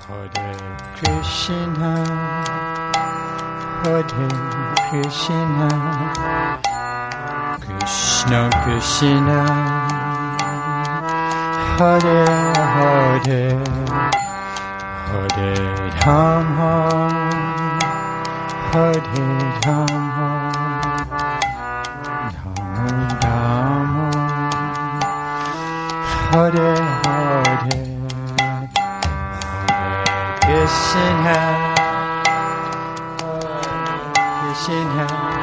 Hare Krishna, Hare Krishna, Krishna Krishna, Hare Hare, Hare Rama, Hare Rama, Rama Rama, Hare Hare, Krishna, Krishna,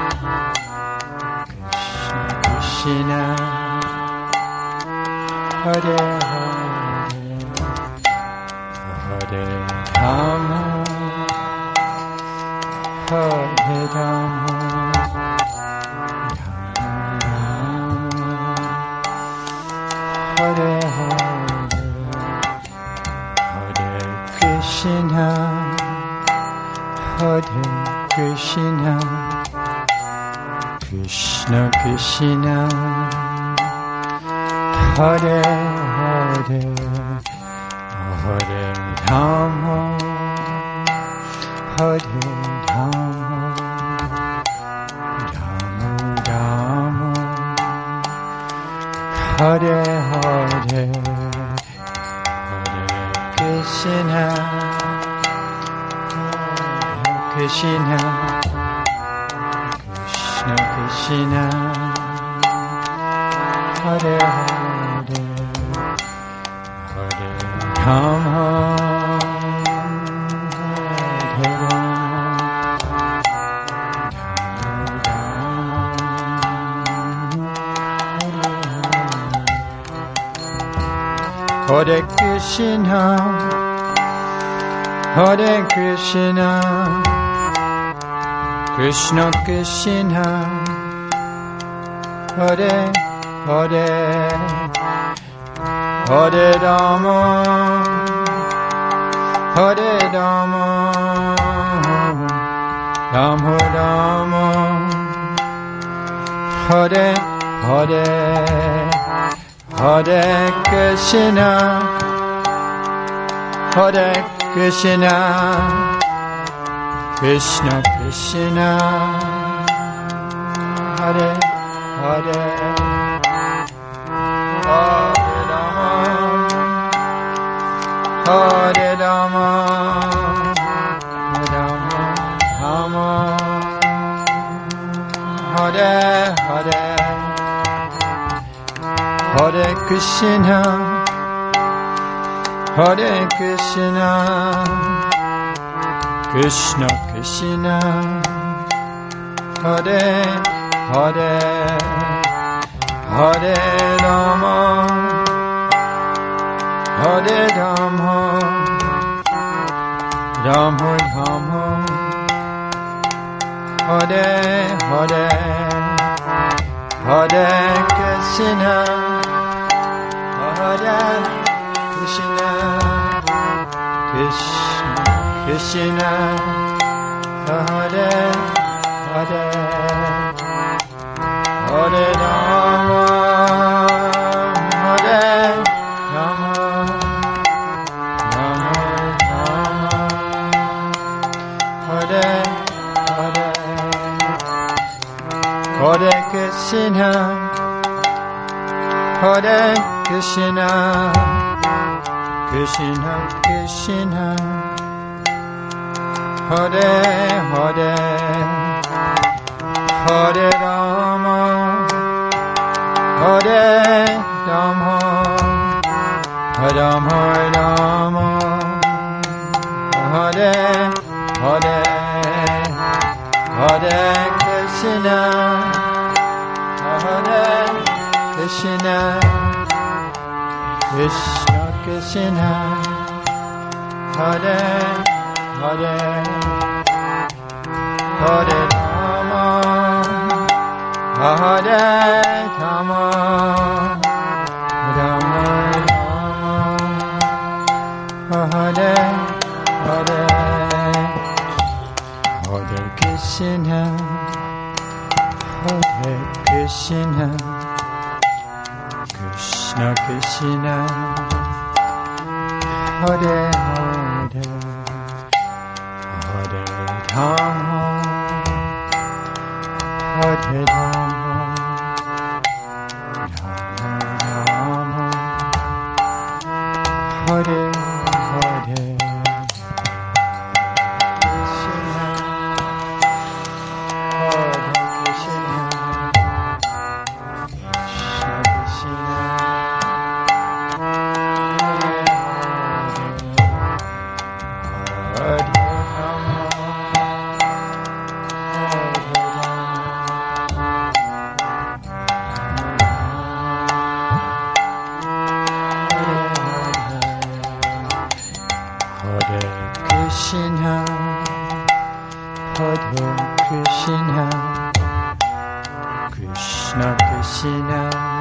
Krishna, Hare Hare, Hare Rama, Hare Rama, Hare Hare, Hare Krishna, Hare Krishna, Krishna Krishna, Hare Hare, Hare Rama, Hare Rama, Rama Rama, Hare Hare, Hare Krishna, Krishna, Krishna Krishna, Hare Hare, Hare Rama, Hare Rama, Hare Krishna, Hare Krishna, Krishna Krishna, Hare Hare, Hare Rama, Hare Rama, Rama Rama, Hare Hare, Hare Krishna, Hare Krishna, Krishna Krishna, Hare Hare, Hare Rama, Hare Rama, Rama Rama, Hare Hare, Hare Krishna, Hare Krishna, Krishna Krishna, Hare Hare, Hare Rama, Hare Rama, Rama Rama, Hare Hare, Hare Krishna, Hare Krishna, Krishna Krishna, Hare Hare, Hare Rama, Hare Rama, Rama Rama, Hare Hare, Hare Krishna, Hare Krishna, Krishna Krishna, Hare Hare, Hare Rama, Hare Rama, Rama Rama, Hare Hare, Hare Krishna, Hare Krishna, Krishna Krishna, Hare Hare, Hare Rama, Hare Rama, Rama Rama, Hare Hare, Hare Krishna, Hare Krishna, Krishna Krishna, Hare Hare Dhamma Hare Dhamma Dhamma Dhamma Hare Hare Krishna Hare Krishna Krishna Krishna Hare Hare Krishna, Hare Krishna, Krishna Krishna,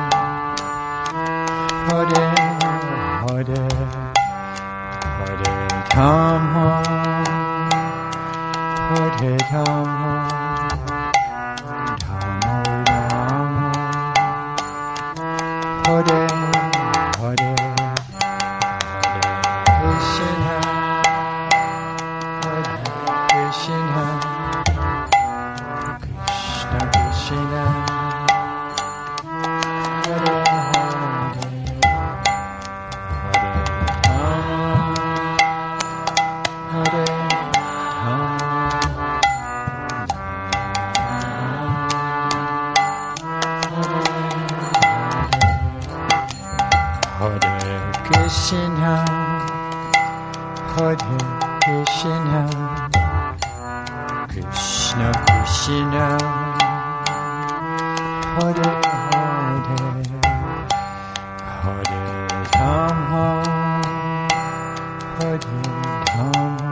Hare Hare, Hare Dhamma, Hare Dhamma, Dhamma Dhamma, Hare Hare, Hare Krishna. Krishna, Krishna Krishna, Hare Hare, Hare Rama, Hare Rama, Hare Krishna, Hare Krishna. Krishna Krishna, Hare Hare, Hare Rama, Hare Rama,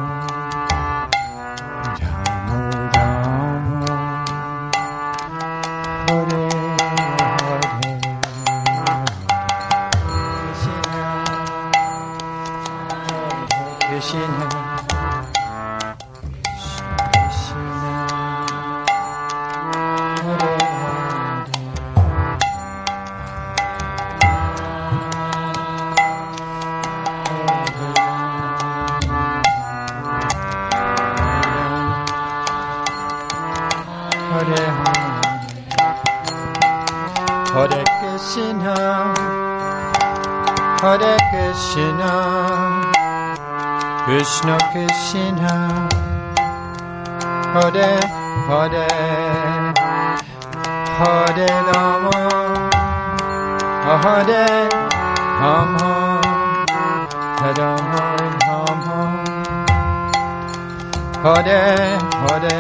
Rama Rama, Hare Hare, Krishna, Krishna. Hare Krishna, Hare Krishna, Krishna Krishna, Hare Hare, Hare Rama, Hare Rama, Rama Rama, Hare Hare,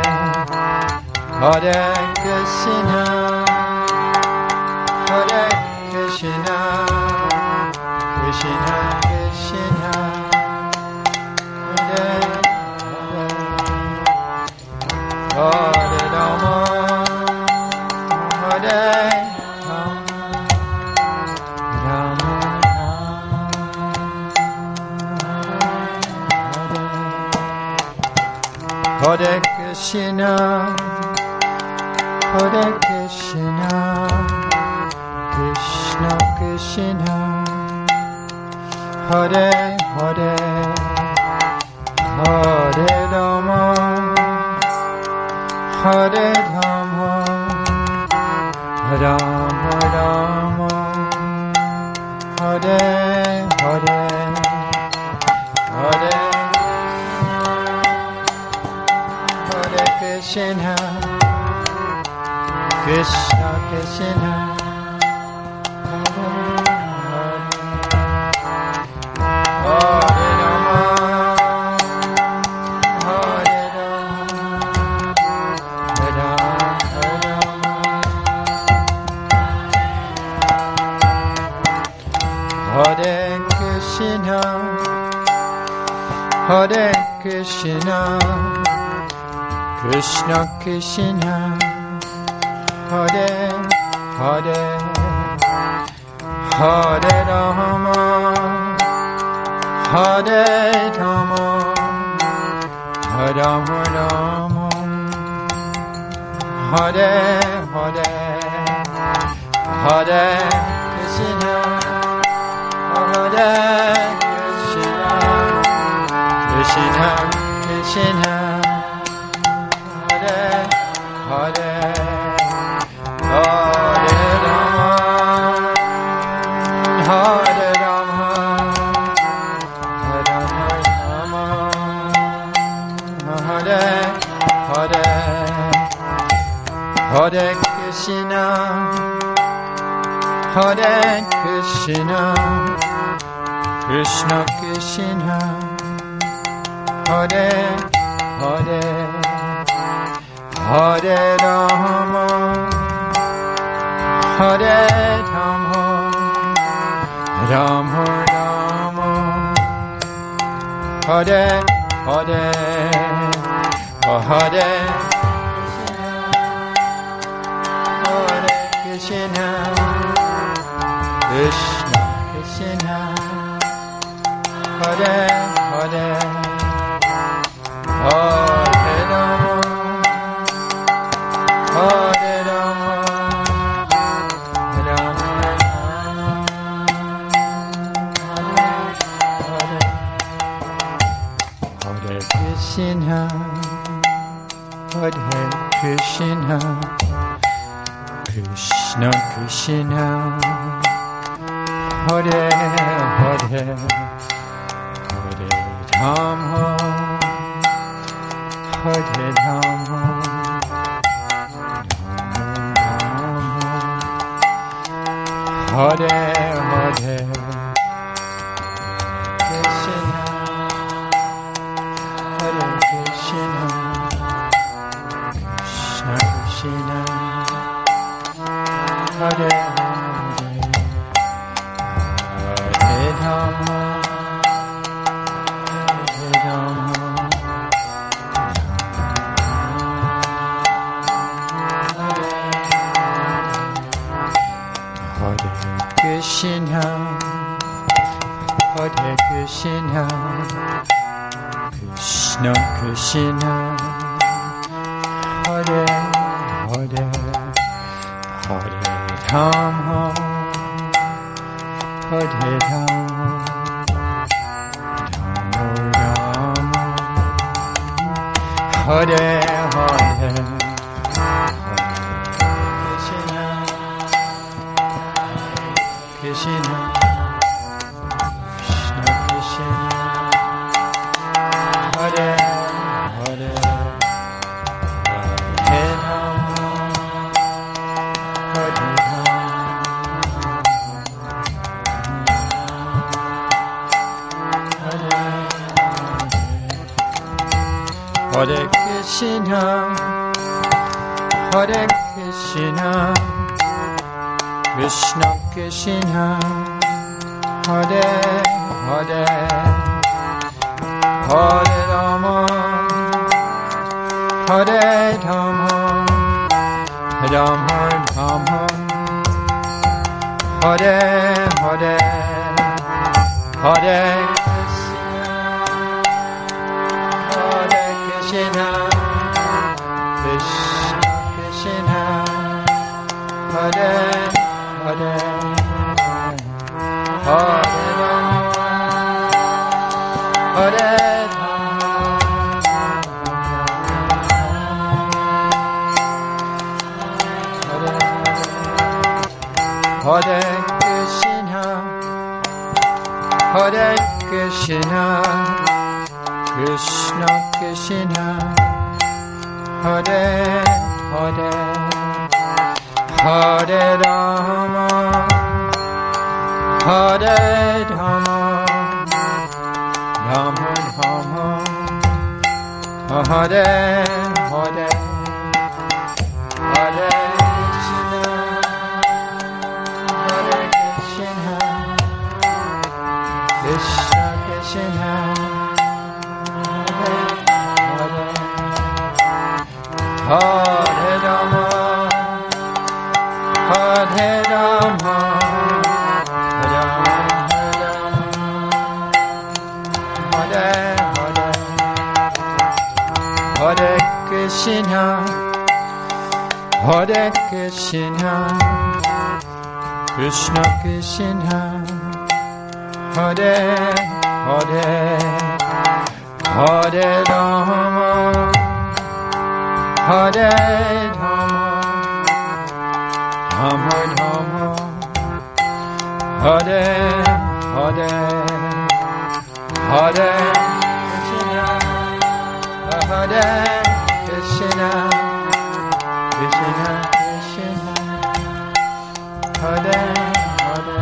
Hare Krishna, Hare Krishna, Krishna Krishna, Hare Hare, Hare Rama, Hare Rama, Rama Rama, Hare Krishna, Hare Krishna, Krishna Krishna, Hare Hare, Hare Rama, Hare Rama, Rama Rama, Hare Hare, Hare Hare Krishna, Krishna Krishna, Hare Rama, Hare Krishna, Hare Krishna, Krishna Krishna, Hare Hare, Hare Rama, Hare Rama, Rama Rama, Hare Hare, Hare Krishna, Hare Krishna, Krishna Krishna Hare Hare Hare Rama Hare Rama Rama Rama Hare Hare Hare Krishna Hare Krishna Krishna Krishna Hare Hare Hare Rama Hare Rama Rama Rama Hare Hare Hare Krishna Krishna Krishna Hare Hare Hare Rama Hare Rama Rama Rama Hare Hare Hare Krishna Hare Krishna Krishna Krishna Hare Hare Hare Rama Hare Rama Hare Hare Krishna Hare Krishna Krishna Krishna Hare Hare Rama Hare Rama Hare Krishna Hare Krishna Krishna Krishna Hare Hare Hare Rama Hare Rama Rama Rama Hare Hare Krishna Krishna Krishna Krishna Hare Hare Hare Rama Hare Rama Hare Krishna Hare Krishna Krishna Krishna Hare Hare Hare Rama Hare Rama Rama Rama Hare Hare Hare Krishna Krishna Krishna Hare Hare Hare Rama Hare Hare Krishna Hare Krishna Krishna Krishna Hare Hare Hare Rama Hare Rama Rama Rama Hare Hare Hare Krishna Hare Krishna Krishna Krishna Hare Rama Hare Rama Rama Rama Hare Hare Hare Krishna Hare Krishna Krishna Krishna Hare Hare Hare Rama, Hare Rama, Rama Rama, Hare Hare, Hare Krishna, Hare Krishna, Krishna Krishna, Hare Hare,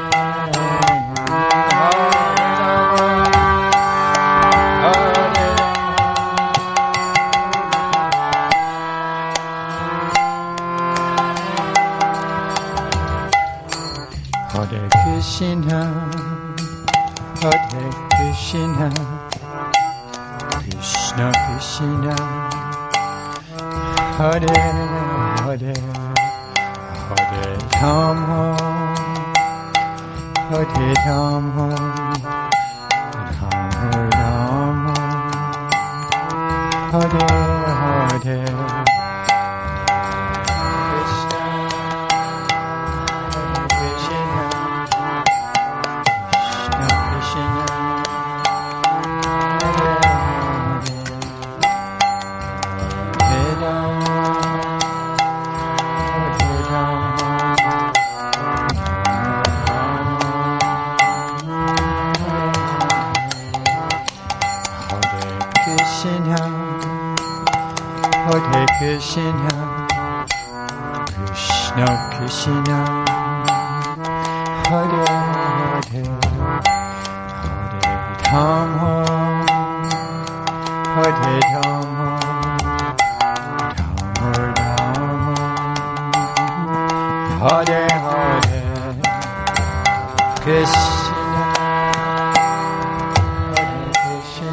Hare Krishna, Hare Krishna, Krishna Krishna, Hare Hare, Hare Rama, Hare Rama, Rama Rama, Hare Hare. Hare Krishna, Krishna Krishna, Hare Hare, Hare Rama, Hare Rama, Rama Rama, Hare Hare, Krishna, Hare Krishna,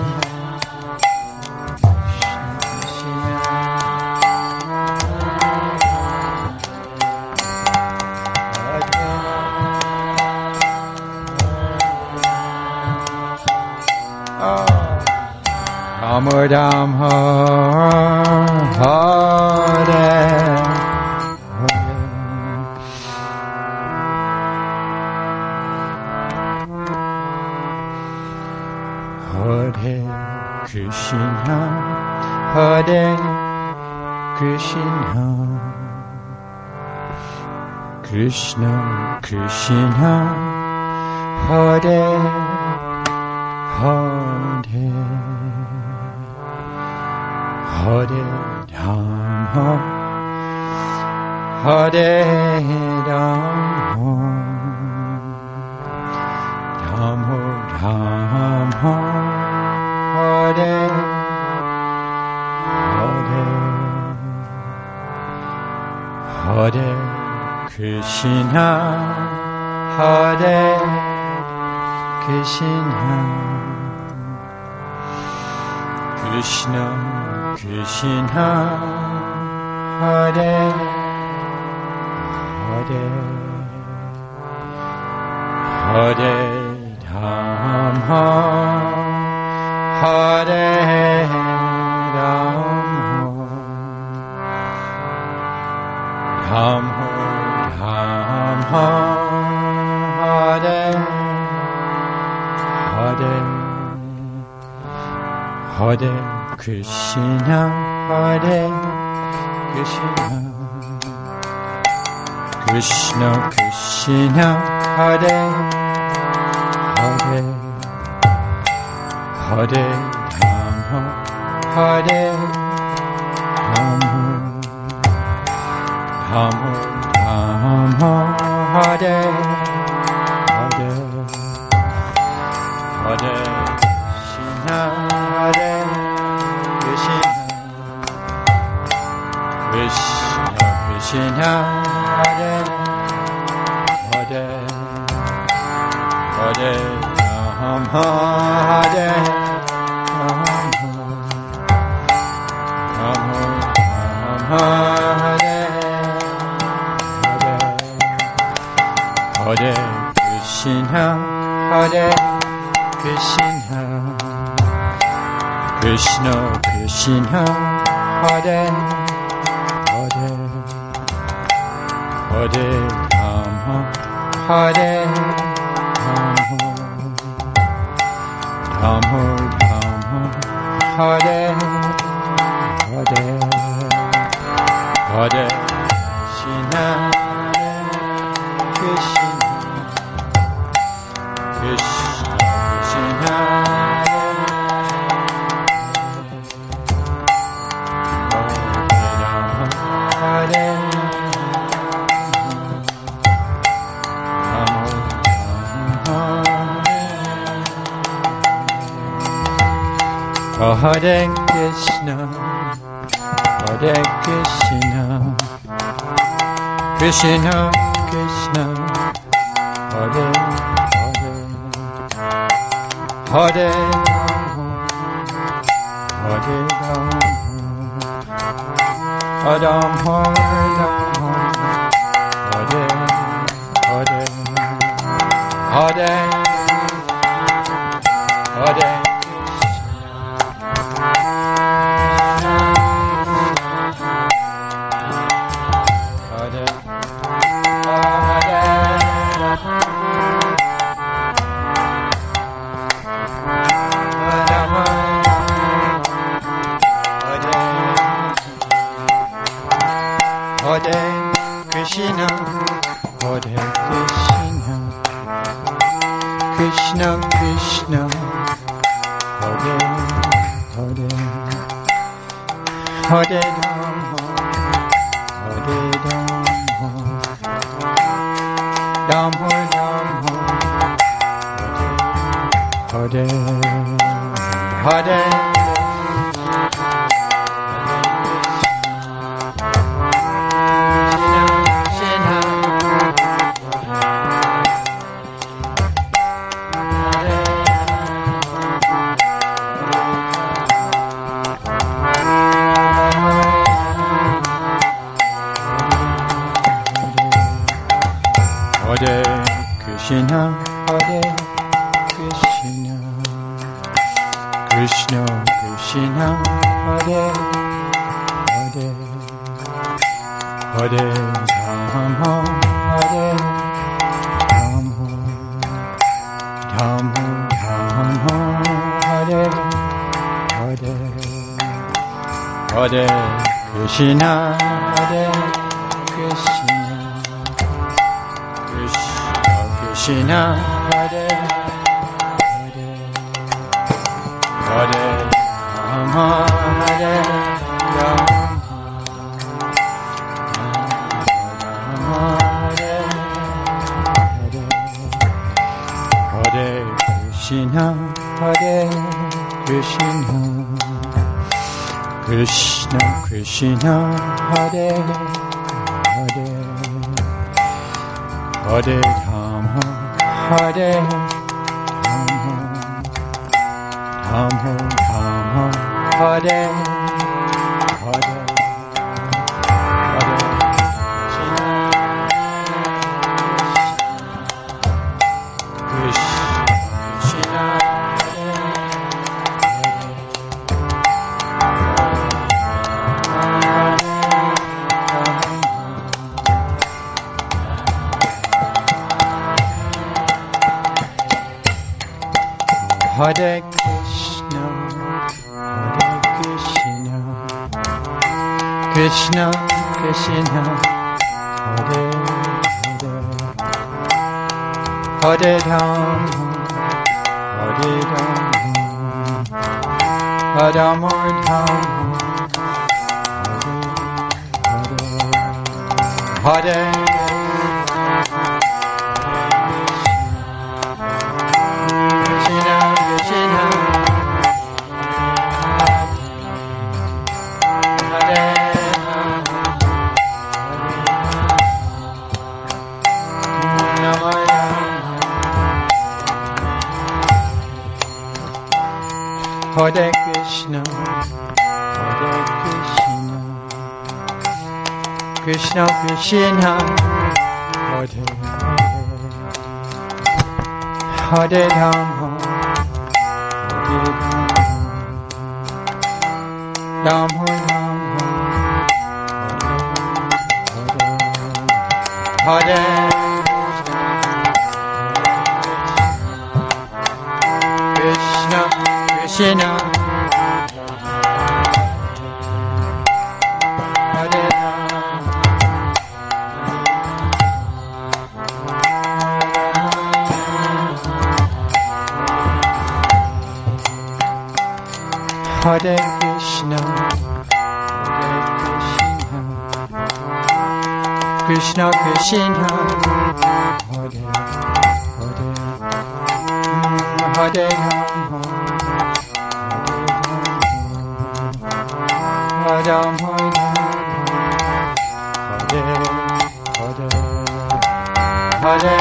Rama Rama, Hare Hare, Hare Krishna, Hare Krishna, Krishna Krishna, Hare Hare, Hare Rama, Hare Rama, Rama Rama, Hare Hare, Hare Krishna, Hare Krishna, Krishna Krishna, Hare Hare, Hare Rama, Hare Rama, Rama Rama, Hare Hare, Hare Krishna, Hare Krishna, Krishna Krishna, Hare Hare, Hare Rama, Hare Rama, Rama Rama, Hare Hare, Hare Krishna, Hare Krishna, Krishna Krishna, Hare Hare, Hare Rama, Hare Rama, Rama Rama, Hare Hare, Hare Krishna, Hare Krishna, Krishna Krishna, Hare Hare, Hare Rama, Hare Rama, Rama Rama, Hare Hare Hare Krishna Krishna Krishna Krishna Hare Hare Krishna Hare Krishna Krishna Krishna Hare Hare Hare Hare Ram Hare Hare Hare Hare Hare Krishna, Hare Krishna, Krishna Krishna, Hare Hare, Hare Rama, Hare Rama, Rama Rama, Hare Hare. Hare Krishna, Hare Krishna, Krishna Krishna, Hare Hare, Hare Rama, Hare Rama, Rama Rama, Hare Hare, Hare Krishna, Hare Krishna, Krishna Hare Hare, Hare Rama, Hare Rama, Rama Hare Hare, Hare Krishna, Hare Krishna, Krishna Krishna, Hare Hare, Hare Rama, Hare Rama, Rama Rama, Hare Hare, Hare Krishna, Krishna Hare Krishna, Hare Krishna, Krishna Krishna, Hare Hare, Hare Rama, Hare Rama, Rama Rama, Hare Hare. Hare Krishna, Hare Krishna, Krishna Krishna, Hare Hare, Hare Rama, Hare Rama, Rama Rama, Hare Krishna, Krishna Hare Krishna, Krishna Krishna, Hare Hare, Hare Rama, Hare Rama, Hare Hare, Hare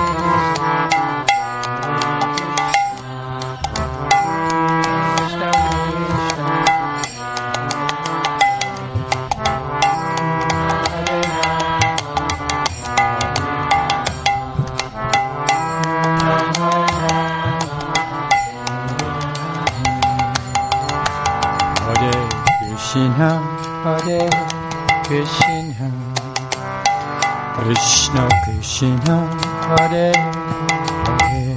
Krishna, Hare Krishna, Krishna Krishna, Hare Hare,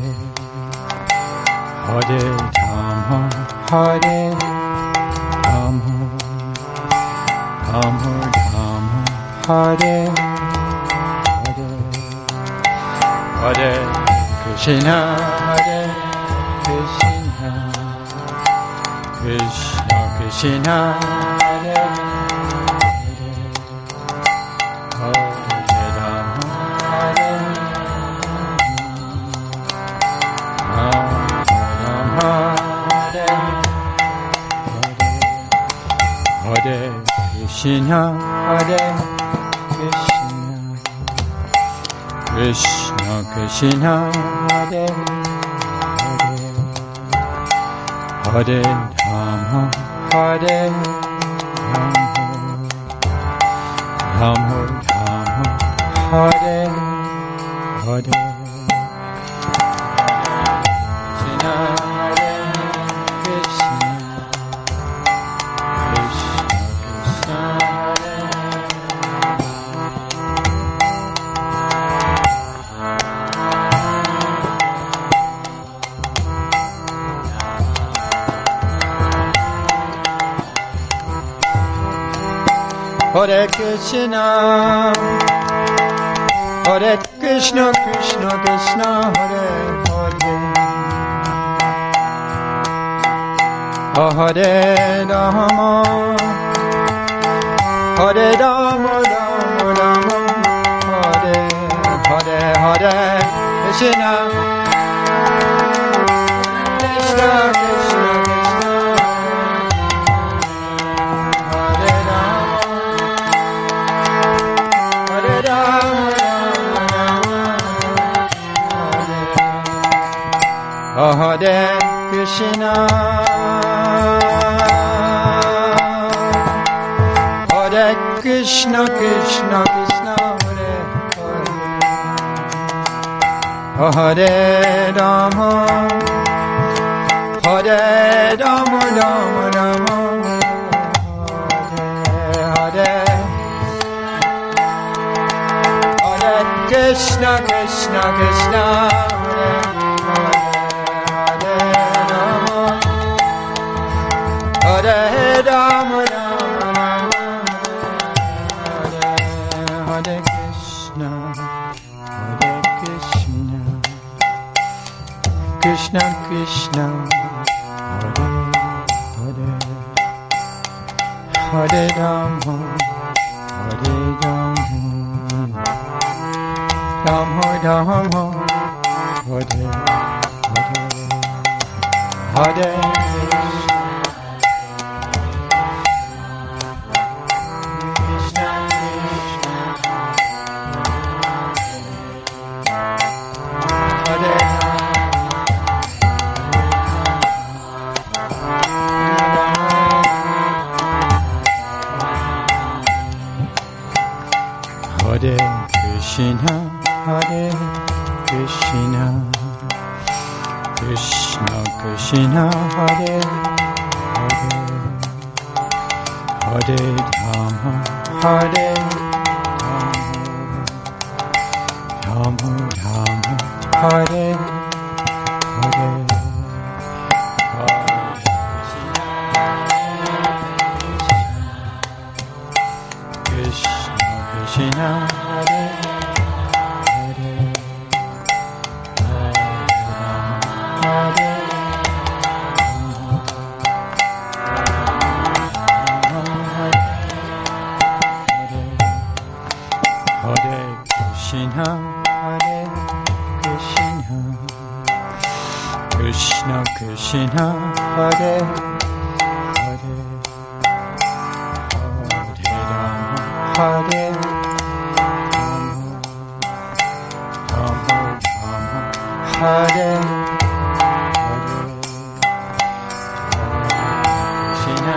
Hare Rama, Hare Rama, Rama Rama, Hare Hare, Hare Krishna, Hare Krishna, Krishna Krishna, Hare Hare, Hare Rama, Hare Rama, Hare Hare, Hare Krishna, Hare Krishna, Krishna Krishna, Hare Hare, Hare Rama, Hare Rama, Rama Rama, Hare Hare, Krishna, Hare Krishna, Krishna Krishna, Hare Hare Krishna, Hare Krishna, Krishna Krishna, Hare Hare, Hare Rama, Hare Rama, Rama Rama, Hare Hare, Hare Krishna, Krishna Krishna, Hare Krishna, Hare Krishna, Krishna Krishna, Hare Hare, Hare Rama, Hare Rama, Rama Rama, Hare Hare, Hare Krishna, Krishna Krishna, Hare Hare Rama, Rama Rama, Hare Hare Krishna, Hare Krishna, Krishna Krishna, Hare Hare, Hare Rama, Hare Rama, Rama Rama, Hare Hare, Hare Hare Krishna, Hare Krishna, Krishna Krishna, Hare Hare, Hare Rama, Hare Rama, Rama Rama, Hare Hare, Krishna Krishna, Hare Hare, Hare Rama, Hare Hare Hare Hare Hare Krishna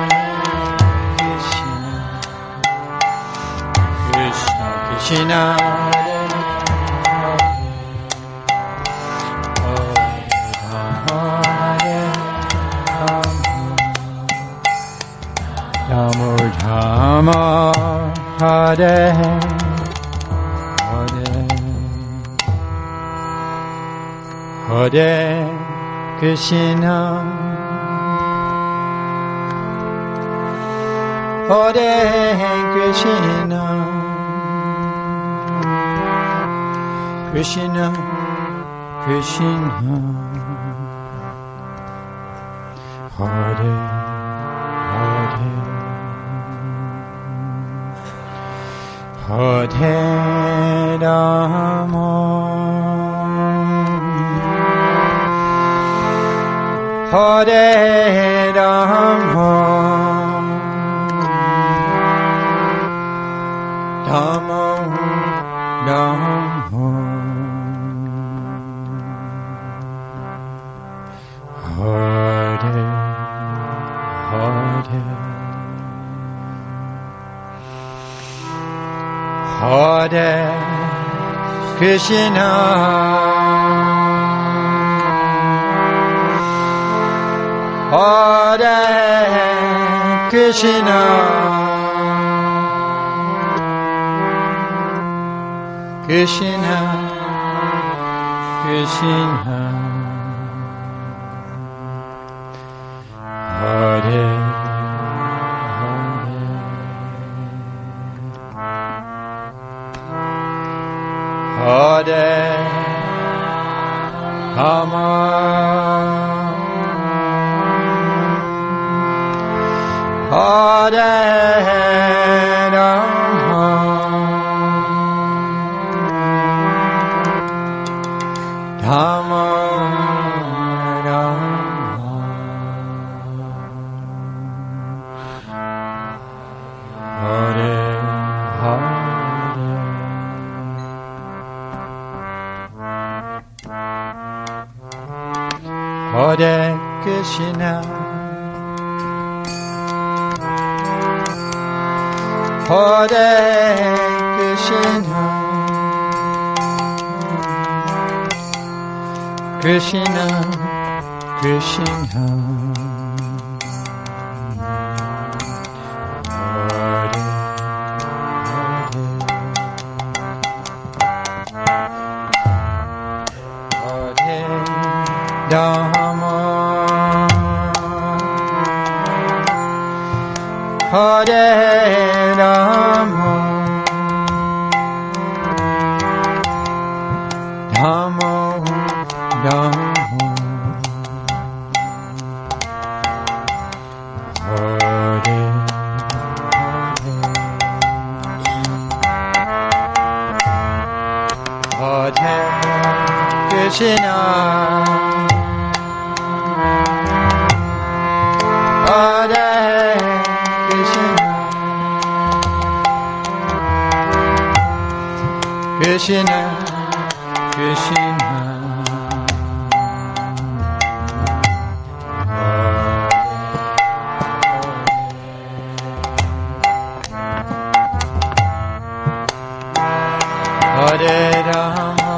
Krishna Krishna Rama Rama Hare Hare Hare Krishna Hare Krishna Krishna Krishna Hare Hare Hare Rama Hare Rama Rama Rama Hare Hare Hare Krishna Hare Krishna Krishna Krishna Hare Hare Rama Hare Rama Rama Rama Hare Hare Krishna Hare Krishna Krishna Krishna Hare Hare Rama Hare Rama Rama Rama Hare Hare Krishna Hare Krishna Krishna Krishna Hare Rama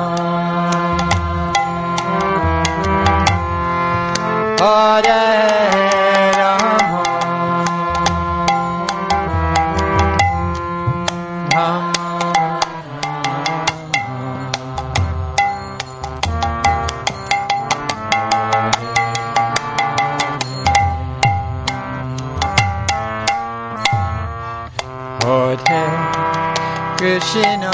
Hare Rama Rama Hare Krishna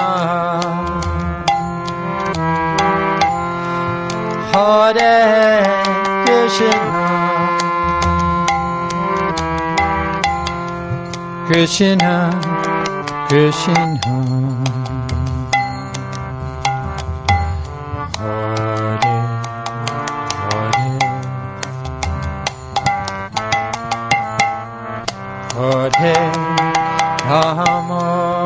Hare Krishna Krishna Krishna Hare Hare Hare Rama,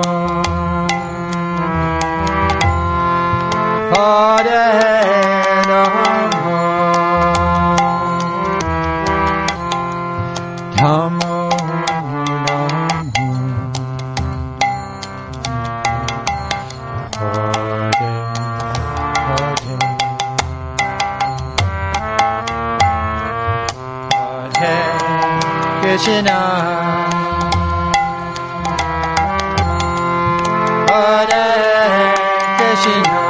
Hare Rama, Rama Rama, Hare Hare, Hare Krishna, Hare Krishna,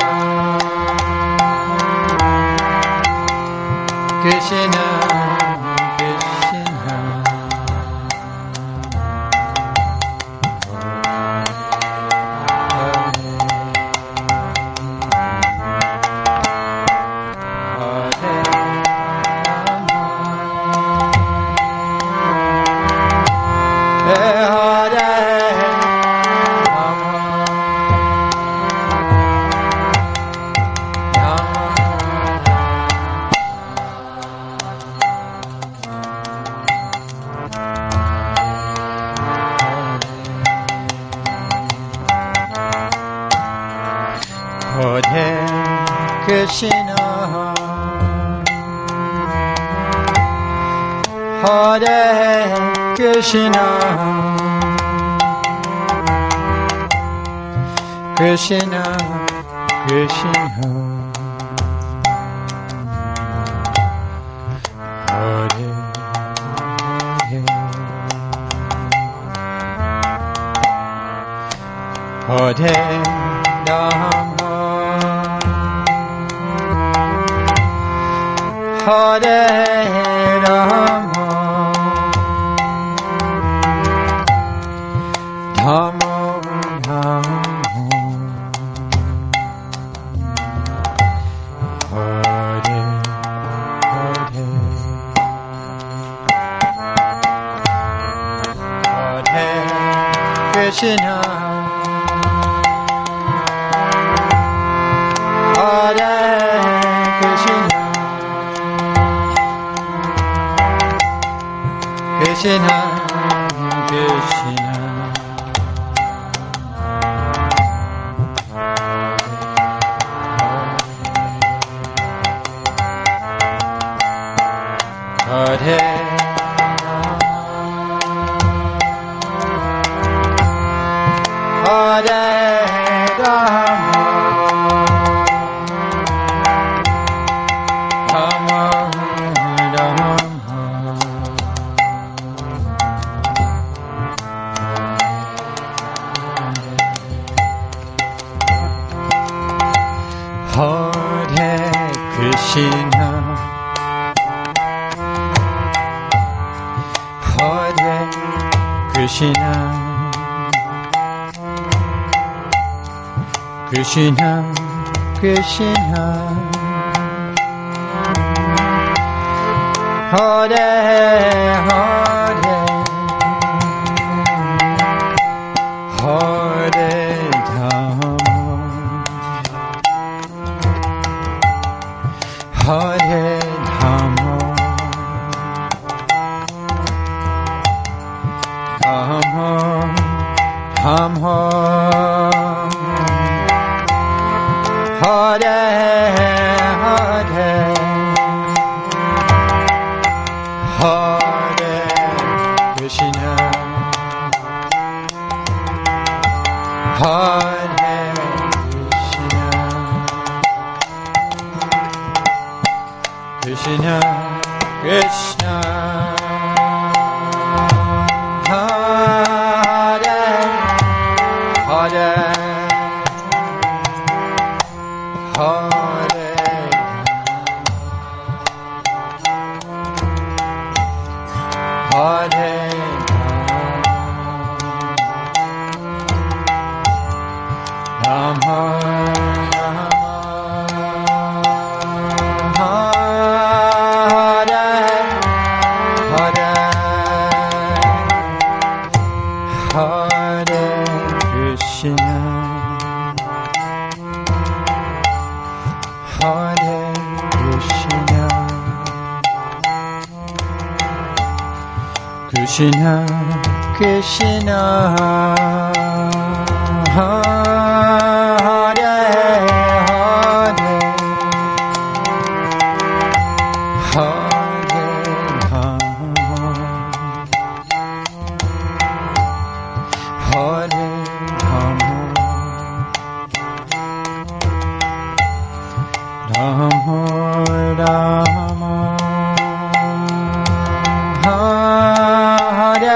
Krishna Krishna, Hare Krishna, Hare Krishna, Krishna Krishna, Hare Hare, Hare Rama, Hare Rama, Rama Rama, Hare Hare, Hare Krishna, Hare Krishna, Krishna Krishna, Hare Hare Rama, Rama Rama, Hare Krishna, Hare Krishna, Krishna Krishna, Hare Hare, Hare Rama, Hare Rama, Rama Rama, Hare Hare, Hare Krishna, Hare Krishna, Krishna Krishna, Hare Hare, Hare Hare Rama, Hare Hare, Hare Krishna, Hare Krishna, Krishna Krishna, Hare Hare, Hare Rama, Hare Rama, Rama Rama, Hare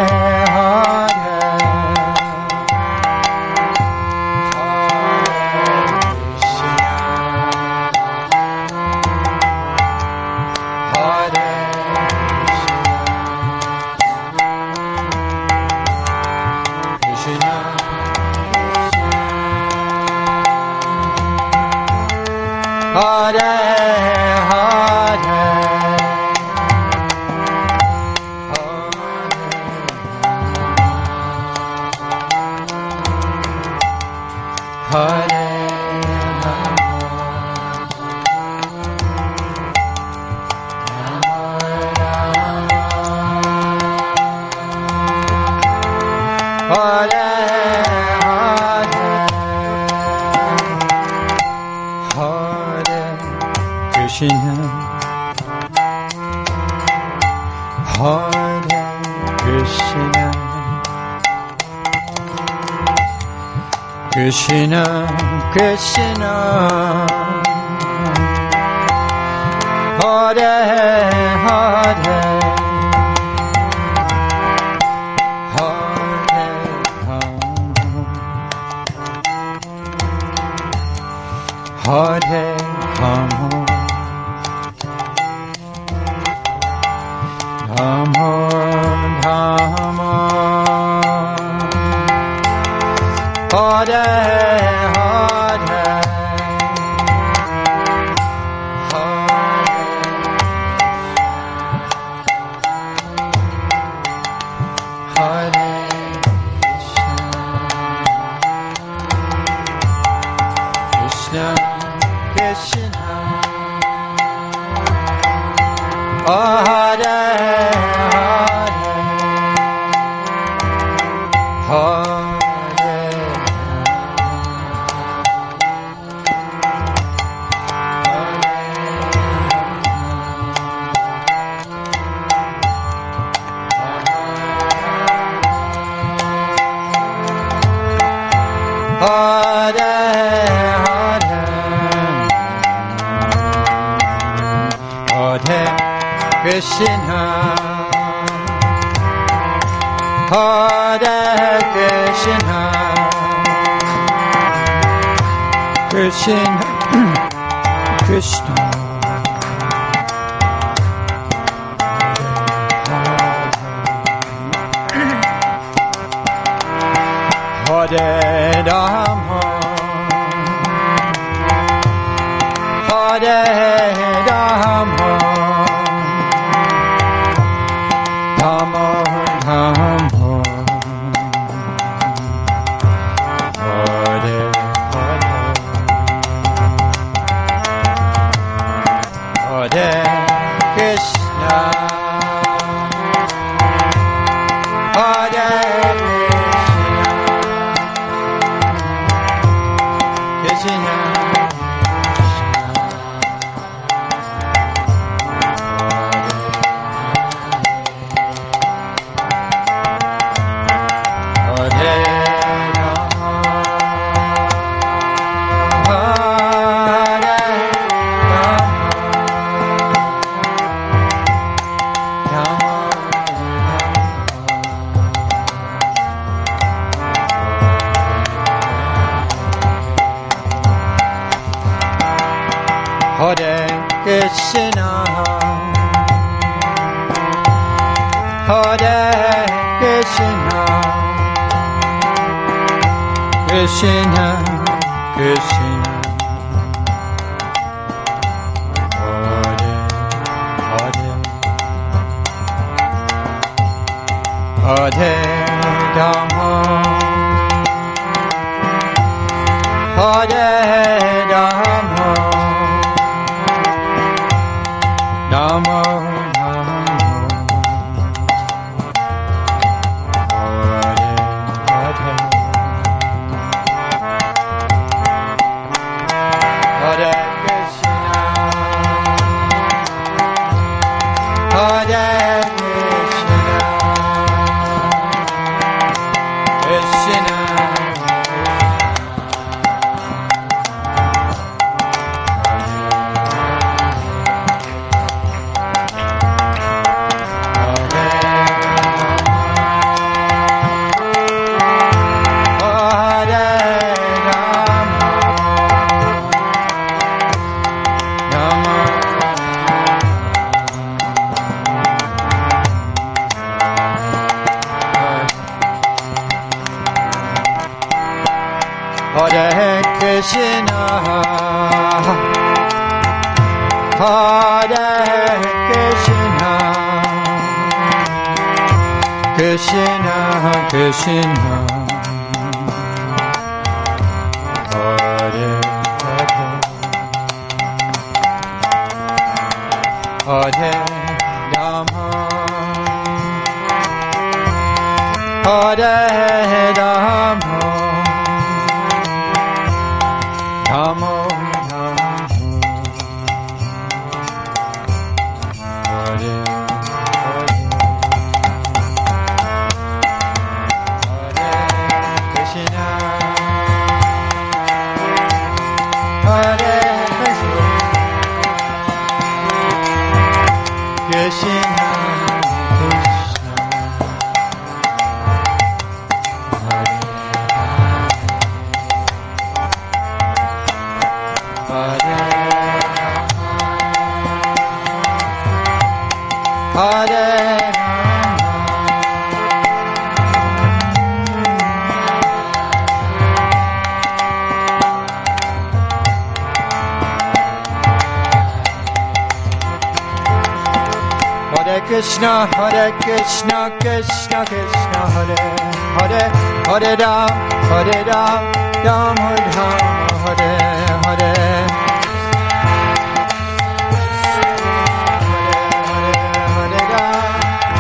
Krishna, Krishna, Hare Hare, Hare Rama, Hare Rama, Rama Rama, Hare Hare, Hare Krishna, Krishna, Hare Hare, Krishna, Hare Krishna, Krishna, Krishna, Hare Rama, Hare Rama, Rama Rama, Hare Hare, Hare Krishna, Hare Krishna, Hare Krishna, Hare Krishna, Krishna, Krishna, Hare Hare, Hare Rama, Hare Rama, Rama Rama, Krishna, Hare Krishna, Krishna Krishna, Hare Hare, Hare Rama, Hare Rama, Rama Rama, Hare Hare, Hare Krishna, Hare Krishna, Krishna Krishna, Hare Hare, Hare Krishna, Hare Krishna, Krishna Krishna, Hare Hare, Hare Ram, Ram Ram, Hare Hare, Hare Ram,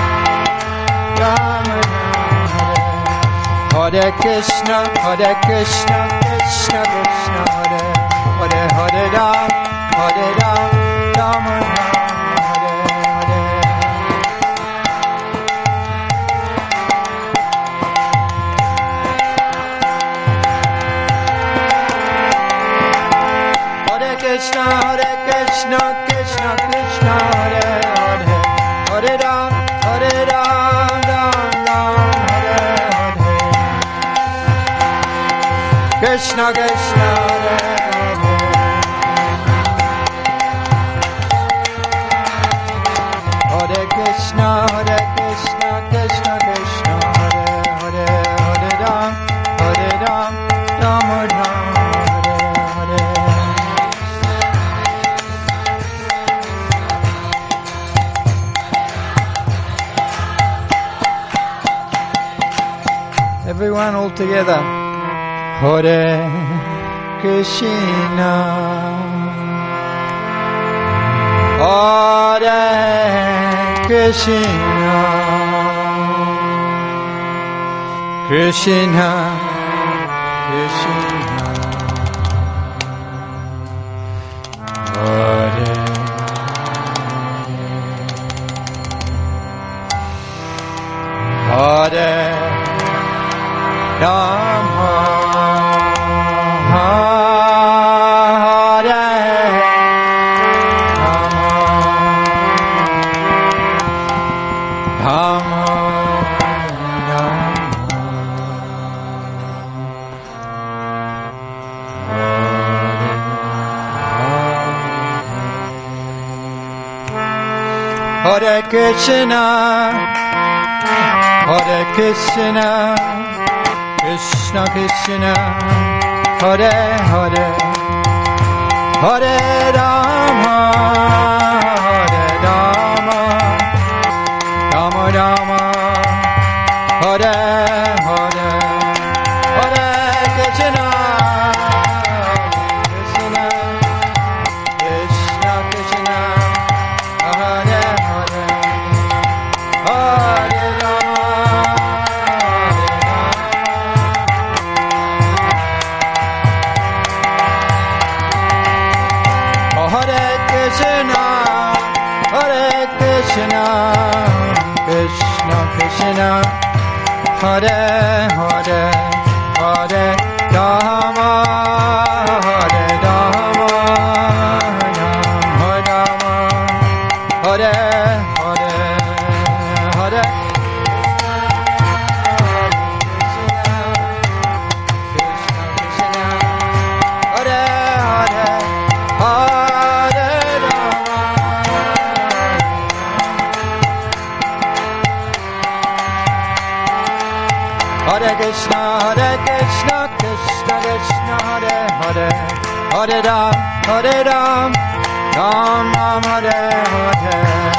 Ram Ram, Hare Krishna, Krishna Krishna, Hare Hare, Hare Ram, Ram Ram. Krishna, Krishna Krishna, Hare Hare, Hare Ram, Ram Ram, Hare Hare, Krishna Krishna, Hare Hare, Hare Krishna, Krishna Krishna, Hare Hare, Hare Ram, Ram Ram, Hare Hare. Everyone all together. Hare Krishna, Hare Krishna, Krishna Krishna, Hare Hare Rama, Hare Rama, Rama Rama, Hare Krishna, Hare Krishna, Krishna Krishna, Hare Hare, Hare Rama, Rama Rama, Hare Hare, Hare Krishna, Krishna Krishna Krishna, Hare Hare, Hare Rama, Hare Krishna, Krishna Krishna, Hare Hare, Hare Rama, Rama Rama, Hare Hare, Hare Krishna, Krishna Hare Hare, Hare Rama, Hare Krishna, Krishna Krishna, Hare Hare. Hare Hare Ram Ram Ram Hare Hare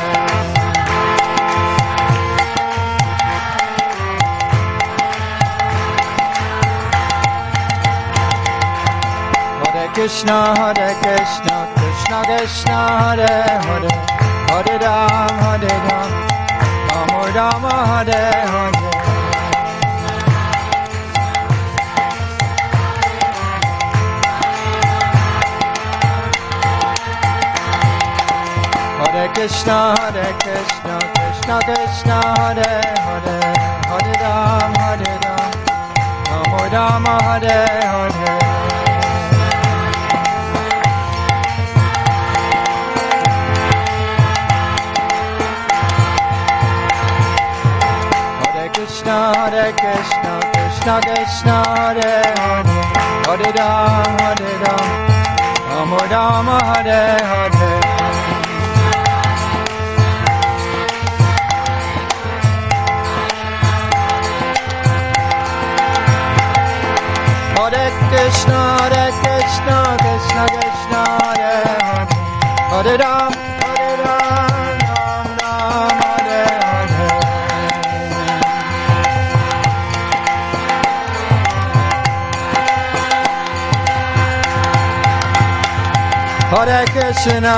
Krishna Krishna Krishna Hare Hare Hare Ram Rama Rama Hare Hare Hare Krishna Krishna Krishna Hare Hare Hare Ram Rama Rama Hare Hare Krishna Krishna Krishna Hare Hare Hare Rama Rama Rama Hare Hare Hare Krishna Krishna Krishna Hare Hare Hare Rama Hare Krishna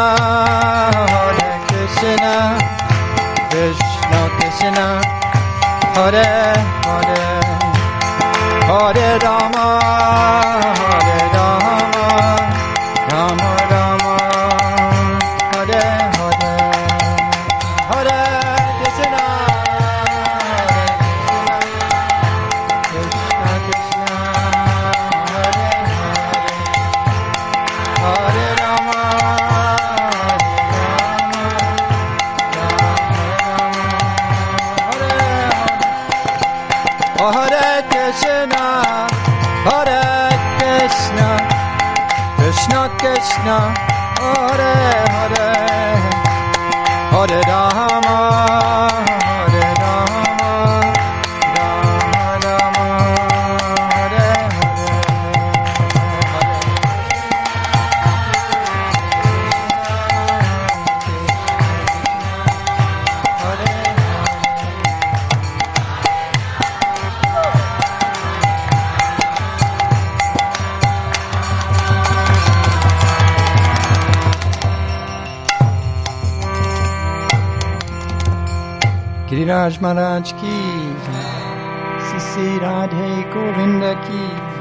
Krishna Krishna Hare Hare Hare Rama Rama Rama Hare Hare Hare Krishna Krishna Krishna Hare Hare Rama Hare Krishna Krishna Krishna Hare Hare Hare Rama Rama Rama Hare Hare Giriraj Maharaj ki Sisi Radhe Govinda ki